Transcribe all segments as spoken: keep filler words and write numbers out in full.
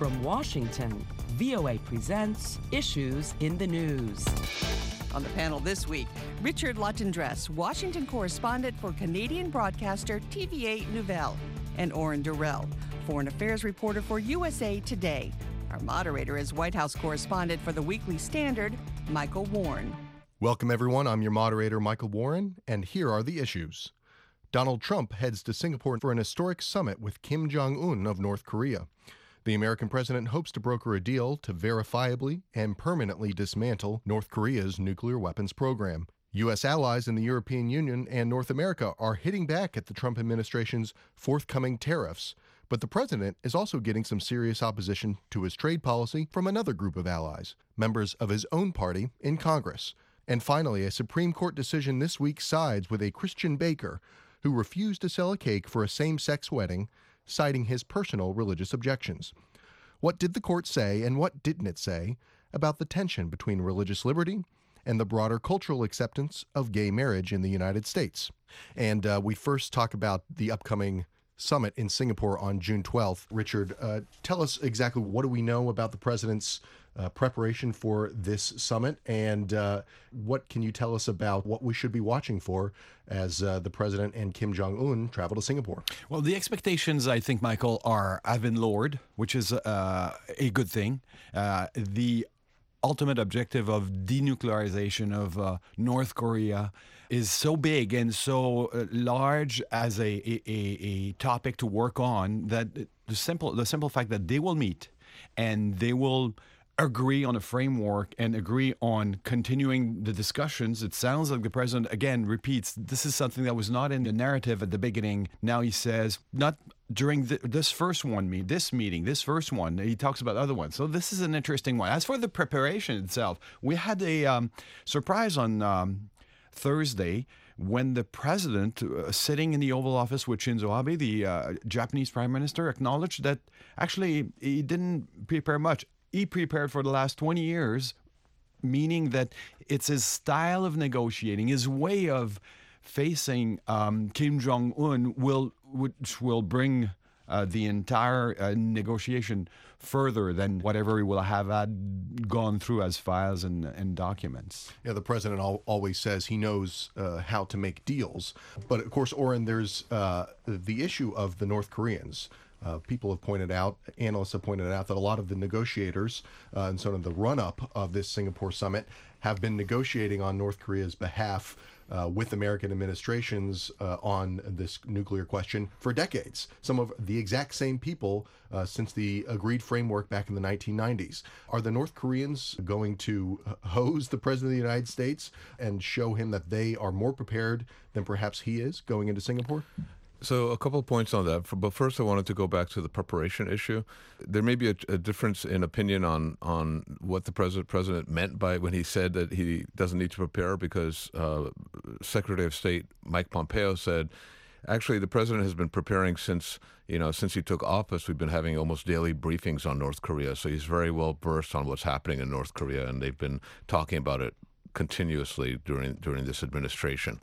From Washington, V O A presents Issues in the News. On the panel this week, Richard Latendresse, Washington correspondent for Canadian broadcaster T V A Nouvelle, and Oren Durrell, foreign affairs reporter for U S A Today. Our moderator is White House correspondent for the Weekly Standard, Michael Warren. Welcome, everyone. I'm your moderator, Michael Warren, and here are the issues. Donald Trump heads to Singapore for an historic summit with Kim Jong-un of North Korea. The American president hopes to broker a deal to verifiably and permanently dismantle North Korea's nuclear weapons program. U S allies in the European Union and North America are hitting back at the Trump administration's forthcoming tariffs, but the president is also getting some serious opposition to his trade policy from another group of allies, members of his own party in Congress. And finally, a Supreme Court decision this week sides with a Christian baker who refused to sell a cake for a same-sex wedding, citing his personal religious objections. What did the court say, and what didn't it say, about the tension between religious liberty and the broader cultural acceptance of gay marriage in the United States? And uh, we first talk about the upcoming summit in Singapore on June twelfth. Richard, uh, tell us exactly what do we know about the president's uh, preparation for this summit, and uh, what can you tell us about what we should be watching for as uh, the president and Kim Jong-un travel to Singapore? Well, the expectations, I think, Michael, are have been lowered, which is uh, a good thing. Uh, the ultimate objective of denuclearization of uh, North Korea is so big and so uh, large as a, a, a topic to work on that the simple the simple fact that they will meet and they will agree on a framework and agree on continuing the discussions. It sounds like the president, again, repeats, this is something that was not in the narrative at the beginning. Now he says, not during the, this first one, me, this meeting, this first one, he talks about other ones. So this is an interesting one. As for the preparation itself, we had a um, surprise on um, Thursday when the president, uh, sitting in the Oval Office with Shinzo Abe, the uh, Japanese prime minister, acknowledged that actually he didn't prepare much. He prepared for the last twenty years, meaning that it's his style of negotiating, his way of facing um, Kim Jong-un, will, which will bring uh, the entire uh, negotiation further than whatever he will have had gone through as files and, and documents. Yeah, the president al- always says he knows uh, how to make deals. But of course, Oren, there's uh, the issue of the North Koreans. Uh, people have pointed out, analysts have pointed out, that a lot of the negotiators uh, and sort of the run-up of this Singapore summit have been negotiating on North Korea's behalf uh, with American administrations uh, on this nuclear question for decades. Some of the exact same people uh, since the agreed framework back in the nineteen nineties. Are the North Koreans going to hose the President of the United States and show him that they are more prepared than perhaps he is going into Singapore? So a couple of points on that. But first, I wanted to go back to the preparation issue. There may be a, a difference in opinion on, on what the president president meant by when he said that he doesn't need to prepare, because uh, Secretary of State Mike Pompeo said, actually, the president has been preparing since, you know, since he took office. We've been having almost daily briefings on North Korea. So he's very well versed on what's happening in North Korea, and they've been talking about it continuously during during this administration.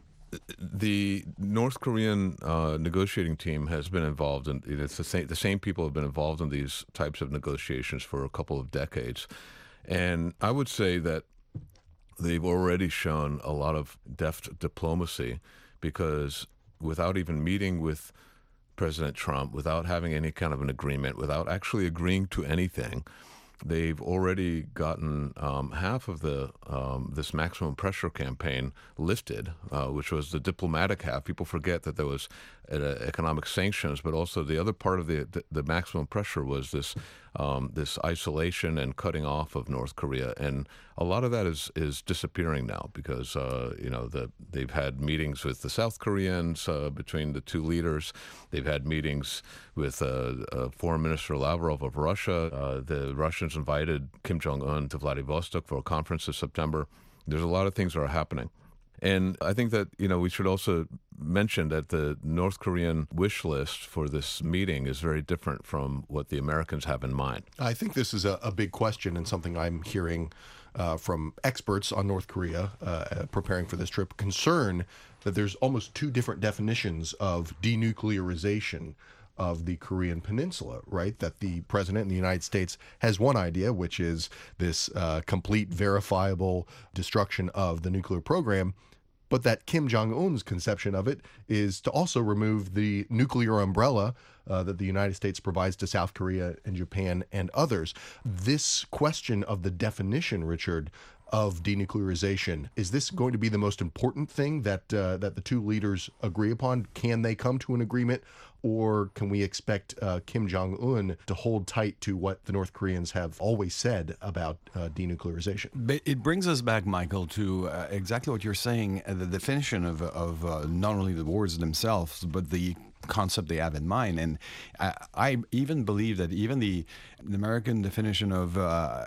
The North Korean uh, negotiating team has been involved in, it's the same, the same people have been involved in these types of negotiations for a couple of decades. And I would say that they've already shown a lot of deft diplomacy, because without even meeting with President Trump, without having any kind of an agreement, without actually agreeing to anything, they've already gotten um, half of the um, this maximum pressure campaign lifted, uh, which was the diplomatic half. People forget that there was uh, economic sanctions, but also the other part of the the, the maximum pressure was this um, this isolation and cutting off of North Korea, and a lot of that is is disappearing now, because uh, you know the, they've had meetings with the South Koreans uh, between the two leaders. They've had meetings with uh, uh, Foreign Minister Lavrov of Russia. Uh, the Russians invited Kim Jong-un to Vladivostok for a conference this September. There's a lot of things that are happening. And I think that, you know, we should also mention that the North Korean wish list for this meeting is very different from what the Americans have in mind. I think this is a, a big question, and something I'm hearing uh, from experts on North Korea uh, preparing for this trip, concern that there's almost two different definitions of denuclearization of the Korean Peninsula, right? That the president in the United States has one idea, which is this uh, complete, verifiable destruction of the nuclear program, but that Kim Jong-un's conception of it is to also remove the nuclear umbrella uh, that the United States provides to South Korea and Japan and others. This question of the definition, Richard, of denuclearization, is this going to be the most important thing that uh, that the two leaders agree upon? Can they come to an agreement, or can we expect uh, Kim Jong-un to hold tight to what the North Koreans have always said about uh, denuclearization? But it brings us back, Michael, to uh, exactly what you're saying, uh, the definition of, of uh, not only the words themselves, but the concept they have in mind. And I, I even believe that even the, the American definition of uh,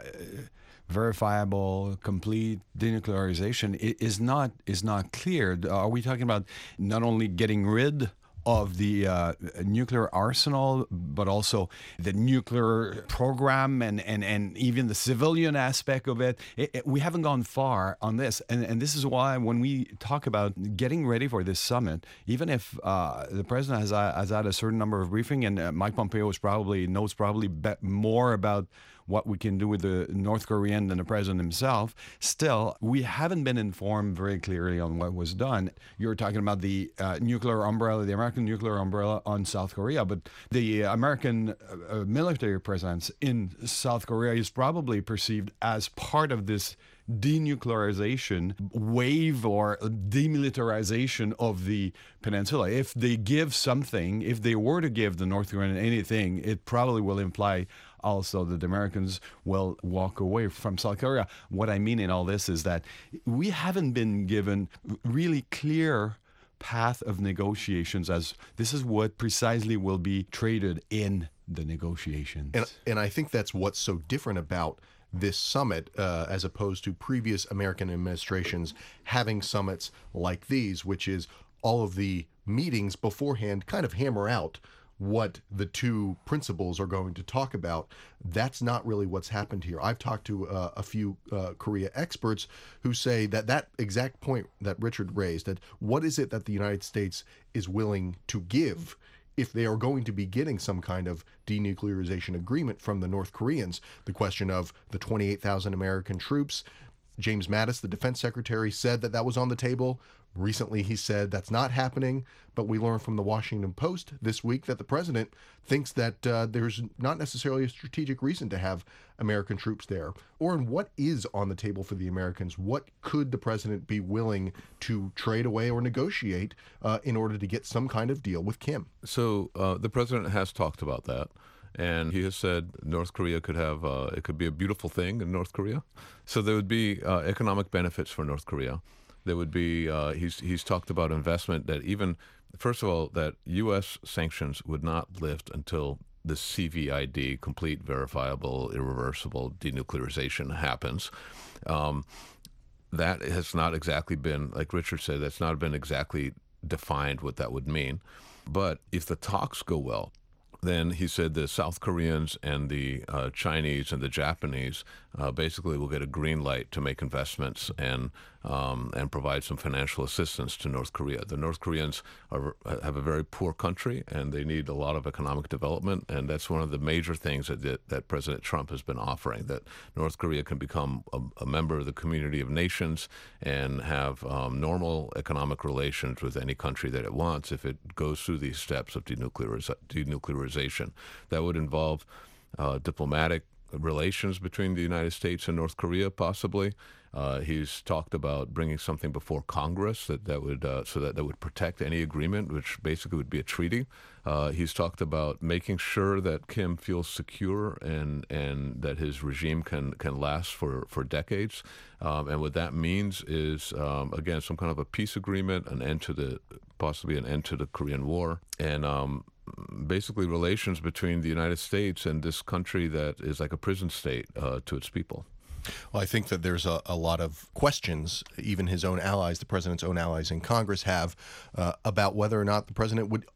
verifiable, complete denuclearization is not is not clear. Are we talking about not only getting rid of the uh, nuclear arsenal, but also the nuclear program and, and, and even the civilian aspect of it? It, it? We haven't gone far on this. And, and this is why when we talk about getting ready for this summit, even if uh, the president has, uh, has had a certain number of briefings, and uh, Mike Pompeo is probably knows probably be- more about what we can do with the North Korean than the president himself, still, we haven't been informed very clearly on what was done. You're talking about the uh, nuclear umbrella, the American nuclear umbrella on South Korea, but the American uh, military presence in South Korea is probably perceived as part of this denuclearization wave or demilitarization of the peninsula. If they give something, if they were to give the North Korean anything, it probably will imply also that the Americans will walk away from South Korea. What I mean in all this is that we haven't been given really clear path of negotiations as this is what precisely will be traded in the negotiations. And, and I think that's what's so different about this summit uh, as opposed to previous American administrations having summits like these, which is all of the meetings beforehand kind of hammer out what the two principals are going to talk about. That's not really what's happened here. I've talked to uh, a few uh, Korea experts who say that that exact point that Richard raised, that what is it that the United States is willing to give if they are going to be getting some kind of denuclearization agreement from the North Koreans. The question of the twenty-eight thousand American troops. James Mattis, the defense secretary, said that that was on the table. Recently, he said that's not happening, but we learned from the Washington Post this week that the president thinks that uh, there's not necessarily a strategic reason to have American troops there. Oren, what is on the table for the Americans? What could the president be willing to trade away or negotiate uh, in order to get some kind of deal with Kim? So uh, the president has talked about that. And he has said North Korea could have, uh, it could be a beautiful thing in North Korea. So there would be uh, economic benefits for North Korea. There would be, uh, he's he's talked about investment that even, first of all, that U S sanctions would not lift until the C V I D, complete, verifiable, irreversible denuclearization happens. Um, that has not exactly been, like Richard said, that's not been exactly defined what that would mean. But if the talks go well, then he said the South Koreans and the uh, Chinese and the Japanese uh, basically will get a green light to make investments and um, and provide some financial assistance to North Korea. The North Koreans are, have a very poor country, and they need a lot of economic development, and that's one of the major things that that, that President Trump has been offering, that North Korea can become a, a member of the community of nations and have um, normal economic relations with any country that it wants if it goes through these steps of denucleariz- denuclearization. That would involve uh, diplomatic relations between the United States and North Korea, possibly. Uh, he's talked about bringing something before Congress that, that would uh, so that, that would protect any agreement, which basically would be a treaty. Uh, he's talked about making sure that Kim feels secure and and that his regime can can last for, for decades. Um, and what that means is, um, again, some kind of a peace agreement, an end to the possibly an end to the Korean War, and um, basically relations between the United States and this country that is like a prison state uh, to its people. Well, I think that there's a, a lot of questions, even his own allies, the president's own allies in Congress have, uh, about whether or not the president would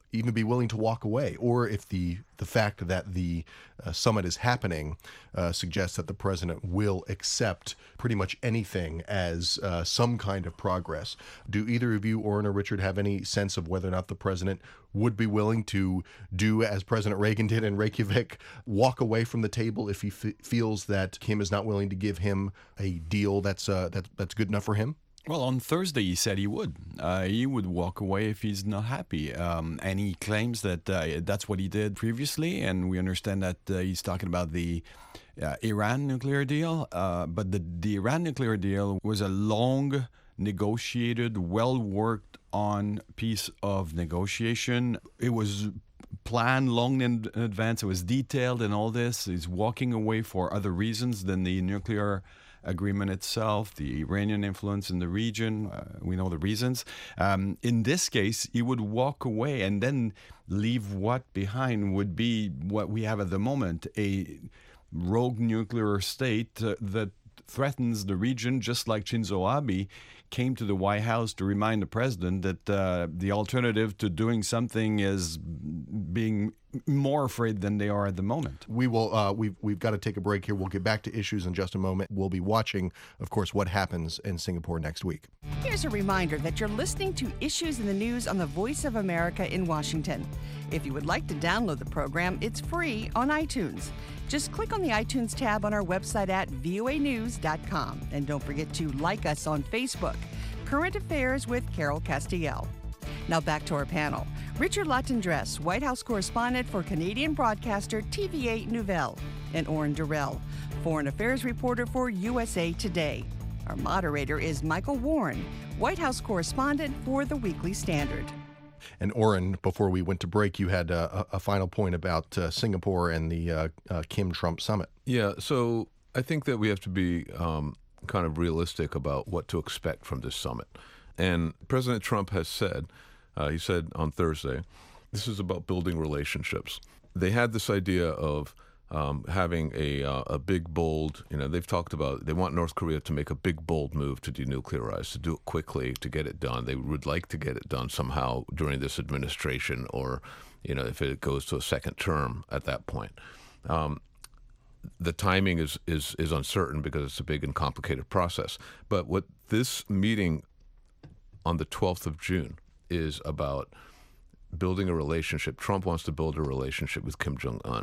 even be willing to walk away, or if the the fact that the uh, summit is happening uh, suggests that the president will accept pretty much anything as uh, some kind of progress. Do either of you, Oren or Richard, have any sense of whether or not the president would be willing to do as President Reagan did in Reykjavik, walk away from the table if he f- feels that Kim is not willing to give him a deal that's uh, that, that's good enough for him? Well, on Thursday, he said he would. Uh, he would walk away if he's not happy. Um, and he claims that uh, that's what he did previously. And we understand that uh, he's talking about the uh, Iran nuclear deal. Uh, but the, the Iran nuclear deal was a long, negotiated, well-worked on piece of negotiation. It was planned long in advance. It was detailed and all this. He's walking away for other reasons than the nuclear agreement itself, the Iranian influence in the region. Uh, we know the reasons. Um, in this case, he would walk away and then leave what behind would be what we have at the moment, a rogue nuclear state uh, that threatens the region, just like Shinzo Abe came to the White House to remind the president that uh, the alternative to doing something is being more afraid than they are at the moment. We will. Uh, we've we've got to take a break here. We'll get back to issues in just a moment. We'll be watching, of course, what happens in Singapore next week. Here's a reminder that you're listening to Issues in the News on the Voice of America in Washington. If you would like to download the program, it's free on iTunes. Just click on the iTunes tab on our website at V O A news dot com. And don't forget to like us on Facebook. Current Affairs with Carol Castiel. Now back to our panel. Richard Latendresse, White House correspondent for Canadian broadcaster T V eight Nouvelle, and Oren Durrell, foreign affairs reporter for U S A Today. Our moderator is Michael Warren, White House correspondent for The Weekly Standard. And Oren, before we went to break, you had a, a final point about uh, Singapore and the uh, uh, Kim-Trump summit. Yeah, so I think that we have to be um, kind of realistic about what to expect from this summit. And President Trump has said, uh, he said on Thursday, this is about building relationships. They had this idea of um, having a uh, a big, bold, you know, they've talked about, they want North Korea to make a big, bold move to denuclearize, to do it quickly, to get it done. They would like to get it done somehow during this administration, or, you know, if it goes to a second term at that point. Um, the timing is, is, is uncertain because it's a big and complicated process. But what this meeting on the twelfth of June is about building a relationship. Trump wants to build a relationship with Kim Jong-un.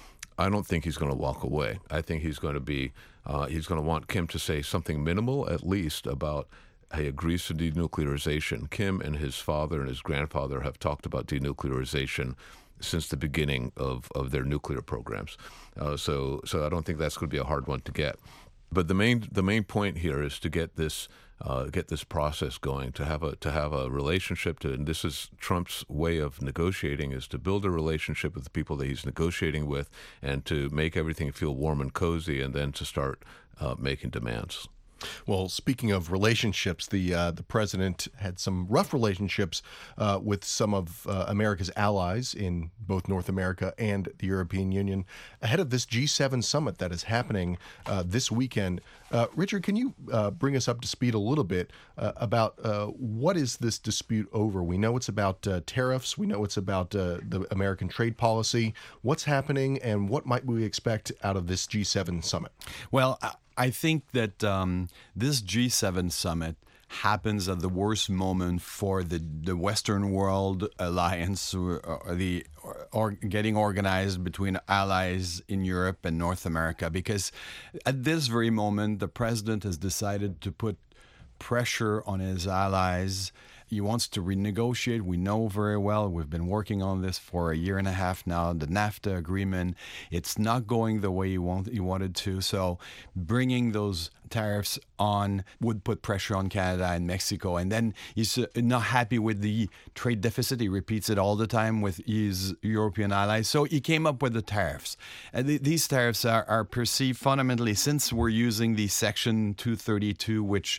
I don't think he's going to walk away. I think he's going to be, uh, he's going to want Kim to say something minimal, at least, about he agrees to denuclearization. Kim and his father and his grandfather have talked about denuclearization since the beginning of, of their nuclear programs. Uh, so, so I don't think that's going to be a hard one to get. But the main the main point here is to get this uh, get this process going, to have a to have a relationship. To, and this is Trump's way of negotiating, is to build a relationship with the people that he's negotiating with, and to make everything feel warm and cozy, and then to start uh, making demands. Well, speaking of relationships, the uh, the president had some rough relationships uh, with some of uh, America's allies in both North America and the European Union ahead of this G seven summit that is happening uh, this weekend. Uh, Richard, can you uh, bring us up to speed a little bit uh, about uh, what is this dispute over? We know it's about uh, tariffs. We know it's about uh, the American trade policy. What's happening, and what might we expect out of this G seven summit? Well, I- I think that um, this G seven summit happens at the worst moment for the, the Western world alliance, or, or the or, or getting organized between allies in Europe and North America, because at this very moment, the president has decided to put pressure on his allies. He wants to renegotiate. We know very well. We've been working on this for a year and a half now. The NAFTA agreement, it's not going the way he, want, he wanted to. So bringing those tariffs on would put pressure on Canada and Mexico. And then he's not happy with the trade deficit. He repeats it all the time with his European allies. So he came up with the tariffs. And th- these tariffs are, are perceived fundamentally, since we're using the Section two thirty-two, which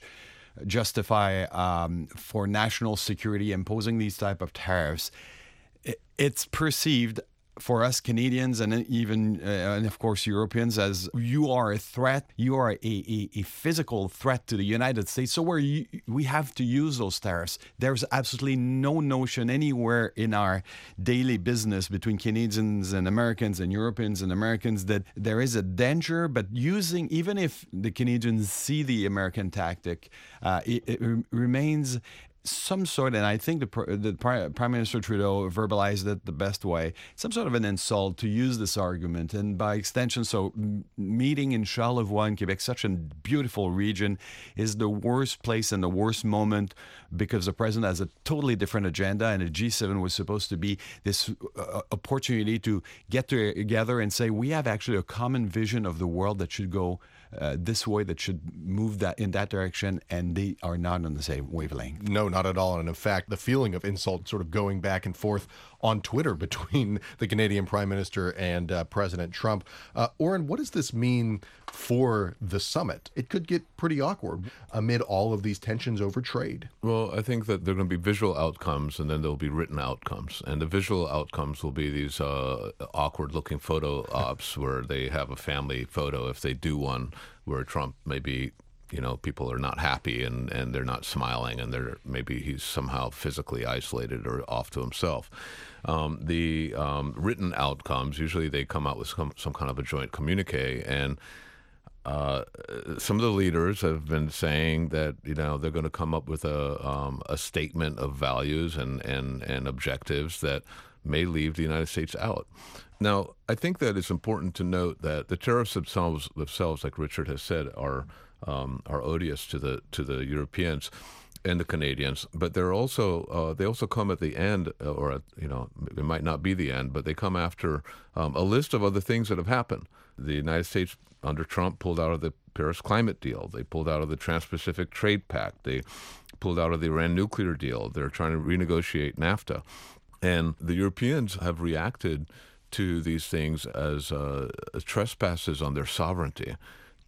justify um, for national security imposing these type of tariffs, it's perceived for us Canadians and even, uh, and of course, Europeans, as you are a threat, you are a, a, a physical threat to the United States. So where you, we have to use those tariffs. There's absolutely no notion anywhere in our daily business between Canadians and Americans and Europeans and Americans that there is a danger, but using, even if the Canadians see the American tactic, uh, it, it remains some sort, and I think the, the Prime Minister Trudeau verbalized it the best way, some sort of an insult to use this argument. And by extension, so meeting in Charlevoix in Quebec, such a beautiful region, is the worst place and the worst moment because the president has a totally different agenda, and the G seven was supposed to be this uh, opportunity to get together and say, we have actually a common vision of the world that should go Uh, this way, that should move that in that direction, and they are not on the same wavelength. No, not at all. And in fact, the feeling of insult sort of going back and forth on Twitter between the Canadian Prime Minister and uh, President Trump. Uh, Oren, what does this mean for the summit? It could get pretty awkward amid all of these tensions over trade. Well, I think that there are going to be visual outcomes, and then there'll be written outcomes. And the visual outcomes will be these uh, awkward-looking photo ops where they have a family photo, if they do one, where Trump maybe, you know, people are not happy and, and they're not smiling, and they're maybe he's somehow physically isolated or off to himself. Um, the um, written outcomes, usually they come out with some, some kind of a joint communique, and uh, some of the leaders have been saying that, you know, they're going to come up with a um, a statement of values and, and, and objectives that may leave the United States out. Now, I think that it's important to note that the tariffs themselves, themselves, like Richard has said, are um, are odious to the to the Europeans and the Canadians. But they're also uh, they also come at the end, or at, you know, it might not be the end, but they come after um, a list of other things that have happened. The United States under Trump pulled out of the Paris climate deal. They pulled out of the Trans-Pacific Trade Pact. They pulled out of the Iran nuclear deal. They're trying to renegotiate NAFTA, and the Europeans have reacted to these things as uh, trespasses on their sovereignty.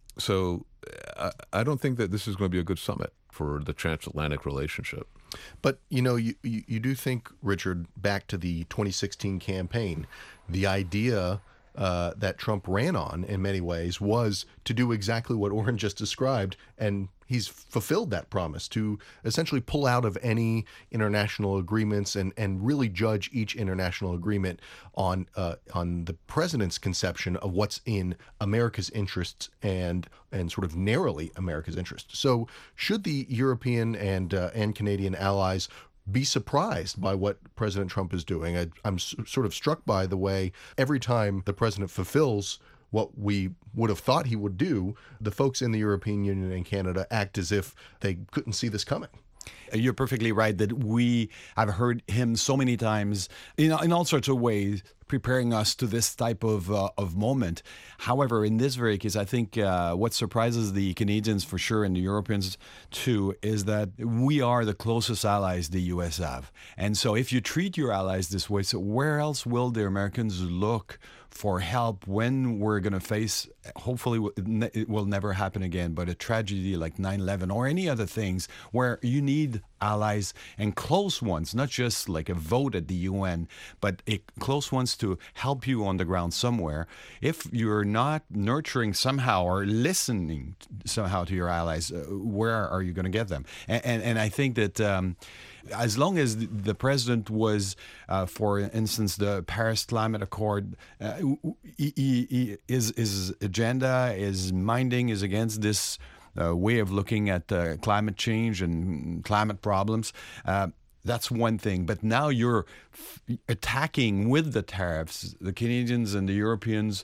So I, I don't think that this is going to be a good summit for the transatlantic relationship. But, you know, you, you, you do think, Richard, back to the twenty sixteen campaign, the idea uh, that Trump ran on in many ways was to do exactly what Oren just described, and he's fulfilled that promise to essentially pull out of any international agreements and, and really judge each international agreement on uh, on the president's conception of what's in America's interests and and sort of narrowly America's interests. So should the European and uh, and Canadian allies be surprised by what President Trump is doing? I, I'm s- sort of struck by the way every time the president fulfills what we would have thought he would do, the folks in the European Union and Canada act as if they couldn't see this coming. You're perfectly right that we have heard him so many times in, in all sorts of ways preparing us to this type of uh, of moment. However, in this very case, I think uh, what surprises the Canadians for sure and the Europeans too is that we are the closest allies the U S have. And so if you treat your allies this way, so where else will the Americans look for help when we're going to face, hopefully it will never happen again, but a tragedy like nine eleven or any other things where you need allies and close ones, not just like a vote at the U N, but a, close ones to help you on the ground somewhere. If you're not nurturing somehow or listening somehow to your allies, uh, where are you going to get them? And, and, and I think that um, as long as the president was, uh, for instance, the Paris Climate Accord, uh, he, he, he, his, his agenda, his minding is against this uh, way of looking at uh, climate change and climate problems. Uh, That's one thing. But now you're f- attacking with the tariffs the Canadians and the Europeans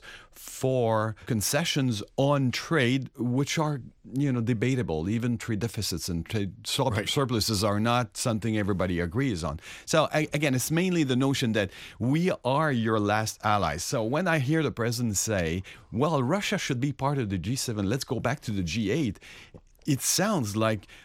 for concessions on trade, which are, you know, debatable. Even trade deficits and trade sur- right. surpluses are not something everybody agrees on. So I, again, it's mainly the notion that we are your last allies. So when I hear the president say, well, Russia should be part of the G seven, let's go back to the G eight, it sounds like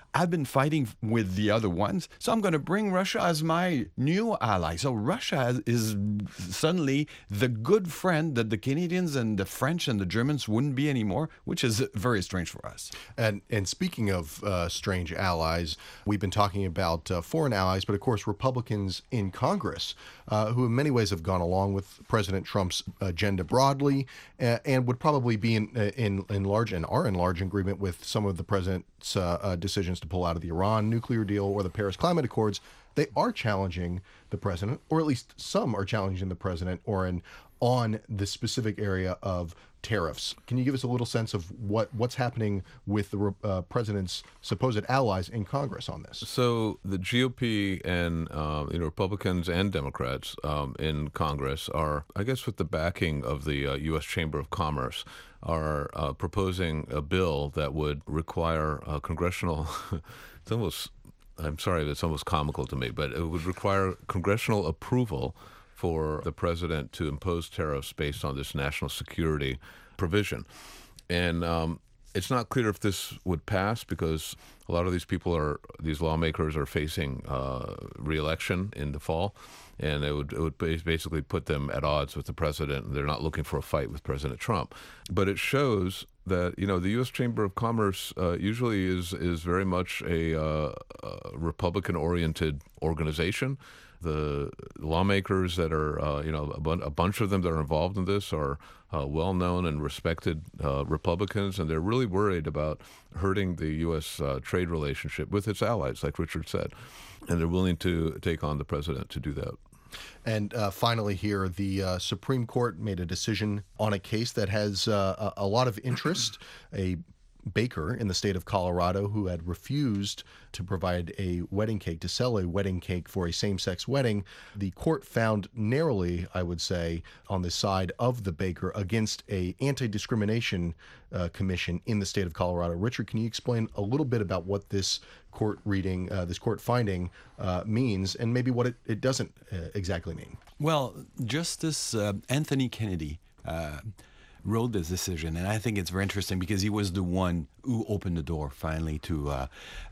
I've been fighting with the other ones, so I'm going to bring Russia as my new ally. So Russia is suddenly the good friend that the Canadians and the French and the Germans wouldn't be anymore, which is very strange for us. And and speaking of uh, strange allies, we've been talking about uh, foreign allies, but of course Republicans in Congress, uh, who in many ways have gone along with President Trump's agenda broadly, uh, and would probably be in, in in large and are in large agreement with some of the president's uh, uh, decisions to pull out of the Iran nuclear deal or the Paris Climate Accords. They are challenging the president, or at least some are challenging the president, or in on the specific area of tariffs. Can you give us a little sense of what, what's happening with the uh, president's supposed allies in Congress on this? So the G O P and uh, you know, Republicans and Democrats um, in Congress are, I guess, with the backing of the uh, U S Chamber of Commerce, are uh, proposing a bill that would require uh, congressional. It's almost, I'm sorry, it's almost comical to me, but it would require congressional approval for the president to impose tariffs based on this national security provision. And um, it's not clear if this would pass because a lot of these people are, these lawmakers are facing uh, re-election in the fall, and it would, it would basically put them at odds with the president. They're not looking for a fight with President Trump. But it shows that, you know, the U S Chamber of Commerce uh, usually is, is very much a, uh, a Republican-oriented organization. The lawmakers that are, uh, you know, a, bun- a bunch of them that are involved in this are uh, well-known and respected uh, Republicans, and they're really worried about hurting the U S uh, trade relationship with its allies, like Richard said, and they're willing to take on the president to do that. And uh, finally here, the uh, Supreme Court made a decision on a case that has uh, a, a lot of interest. A baker in the state of Colorado who had refused to provide a wedding cake, to sell a wedding cake for a same-sex wedding. The court found narrowly, I would say, on the side of the baker against a anti-discrimination uh, commission in the state of Colorado. Richard, can you explain a little bit about what this court reading, uh, this court finding uh, means, and maybe what it, it doesn't uh, exactly mean? Well, Justice uh, Anthony Kennedy uh, wrote this decision, and I think it's very interesting because he was the one who opened the door finally to uh,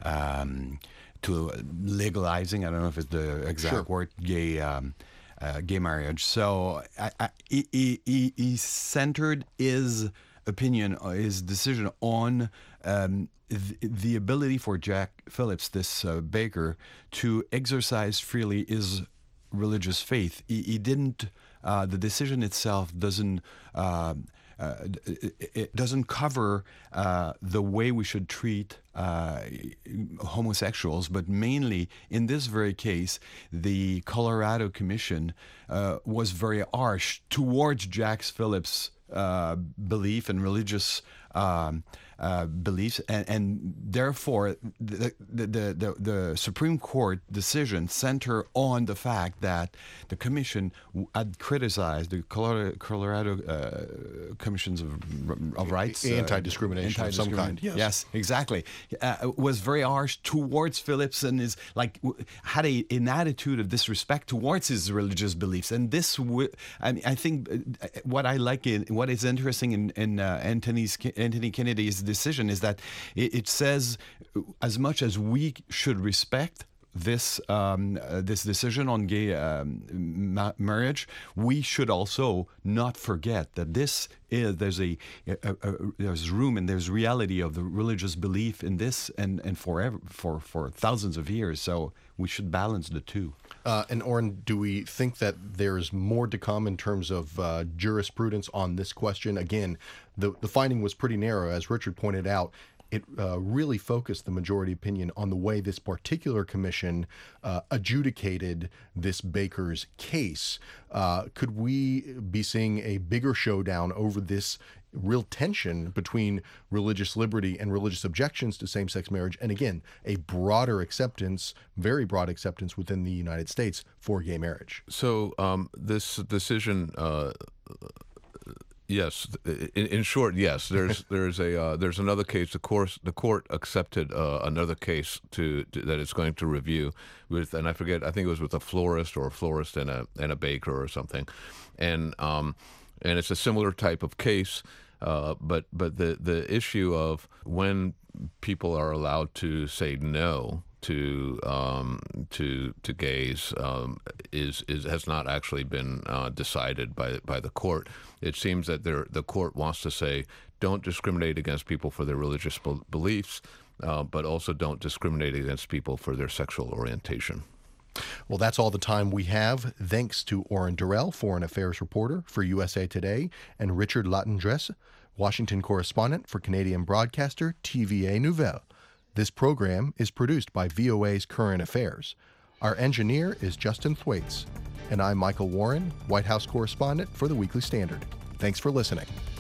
um, to legalizing. I don't know if it's the exact Sure. word, gay um, uh, gay marriage. So I, I, he, he, he centered his opinion, his decision on um, the, the ability for Jack Phillips, this uh, baker, to exercise freely his religious faith. He, he didn't. Uh, the decision itself doesn't. Uh, Uh, it, it doesn't cover uh, the way we should treat uh, homosexuals, but mainly in this very case, the Colorado Commission uh, was very harsh towards Jack Phillips' uh, belief and religious um, uh, beliefs, and, and therefore the the, the the the Supreme Court decision center on the fact that the Commission had criticized the Colorado, Colorado uh, Commissions of, of Rights, uh, Anti-discrimination of some kind. Yes, yes exactly. Uh, was very harsh towards Phillips and is like had a, an attitude of disrespect towards his religious beliefs, and this w- I, mean, I think what I like in what is interesting in, in uh, Anthony's Anthony Kennedy's decision is that it, it says as much as we should respect this um, uh, this decision on gay um, ma- marriage, we should also not forget that this is there's a, a, a there's room and there's reality of the religious belief in this and and forever for for thousands of years. So we should balance the two. Uh, and Oren, do we think that there's more to come in terms of uh, jurisprudence on this question? Again, the the finding was pretty narrow, as Richard pointed out. It uh, really focused the majority opinion on the way this particular commission uh, adjudicated this baker's case. Uh, could we be seeing a bigger showdown over this real tension between religious liberty and religious objections to same-sex marriage, and again, a broader acceptance, very broad acceptance within the United States for gay marriage? So um, this decision, uh, yes, in, in short, yes. There's there's a uh, there's another case. The course the court accepted uh, another case to, to that it's going to review with, and I forget. I think it was with a florist or a florist and a and a baker or something, and um, and it's a similar type of case. Uh, but but the the issue of when people are allowed to say no to um, to to gays um, is is has not actually been uh, decided by by the court. It seems that the court wants to say, don't discriminate against people for their religious be- beliefs, uh, but also don't discriminate against people for their sexual orientation. Well, that's all the time we have. Thanks to Oren Durrell, Foreign Affairs reporter for U S A Today, and Richard Latendresse, Washington correspondent for Canadian broadcaster T V A Nouvelle. This program is produced by V O A's Current Affairs. Our engineer is Justin Thwaites, and I'm Michael Warren, White House correspondent for the Weekly Standard. Thanks for listening.